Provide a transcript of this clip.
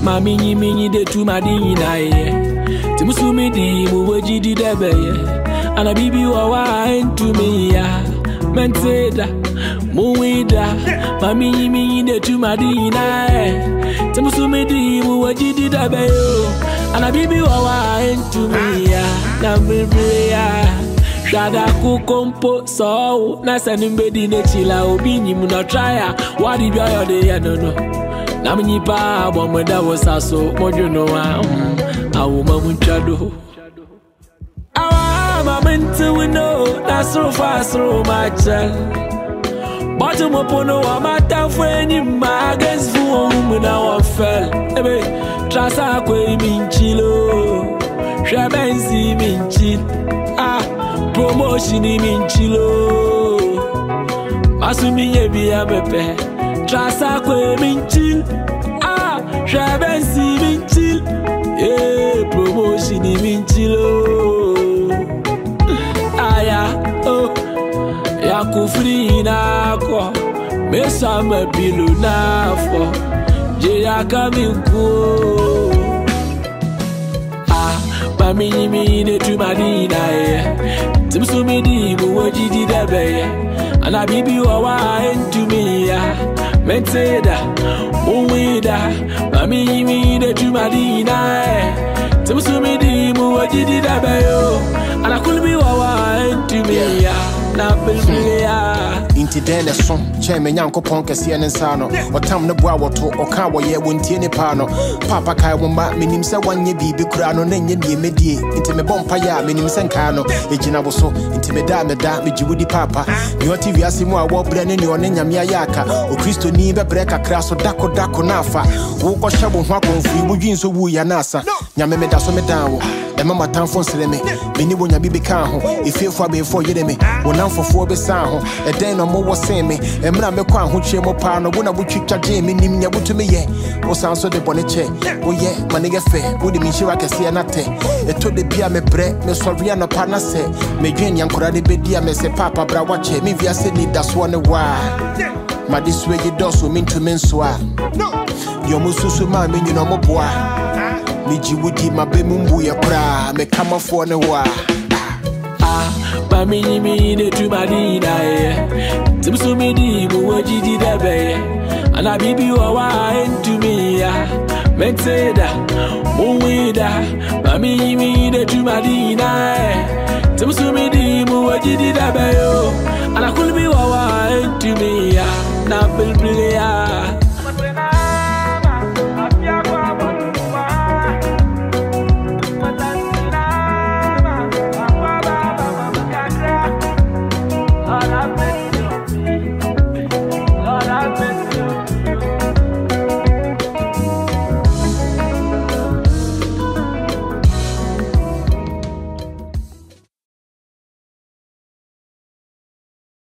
Mami nyimi de tu madina ye. Timusumi di muwaji di debe ye. Ana bibi wawa into me ya. Menteda, muwida. Mami nyimi de tu madina ye. Timusumi di muwaji di debe yo. Ana bibi wawa into me ya. Na bibi ya. Shada kukompo so na sanimbedi ne chila obi nyimu na trya. Wadi bia yo de ya no. Naminyipa bomweda wosaso mojuno wa awu mamunchado awa mamuntu we know that's so fast so much bottom upono wa mata fweni magens fu na wa fel ebe trasa kwe minchilo shabenzi minchil promotion minchilo asumi yebi abepe trasa kwe minchil shabensi minchil promotion minchilo aya ya kufri na ko mesa mabilu na fo je ya kaminku mami nyimi ne tu madina timsumi di muwaji di debe ana bibi wawa into me ya menteda muwida mami nyimi de tu madina timsumi di muwaji di debe yo ana kulbi wawa into me ya na bilbili ya inti dele son cheme nyanko ponke siene nsano otam ne bua woto oka wo ye wontie ne pa no papa kai wo ma menim se wanye bibi kura no na nye die medie inti me bompa ya menim se nka no ejina wo so inti me da me jiwudi papa ni oti wiase mu a wo bre ne ne one nyame ayaka o kristo ni be bre kakra so dako na afa wo ko hyebo ho akonfu ibu dwinso wu ya na asa nyame me da so me dan wo e mama tanfo nsere me ni wo nya bibi ka ho efiefo abefo yede me wo namfofo be sa ho e den no mo wo sen me emra me kwa ho chie mo pa no wo na butwitwa je me nim nya butumi ye wo sanso de bone che wo ye manege fe wo de mi hyiwa kese na te eto de bia me bre me sori na pa na se me dwen yankora de bedia me se papa bra wa che me via se ni da so ne wa ma this way you do so mean to men so a yo mususu ma me nyino mo boa mi jiwudi ma be mumbu ya kra me kama fo ne wa mami nyimi de tu madina timsumi di muwaji di debe ana bibi wawa into me ya menteda muwida mami nyimi de tu madina timsumi di muwaji di debe yo ana kulbi wawa into me ya na bilbili ya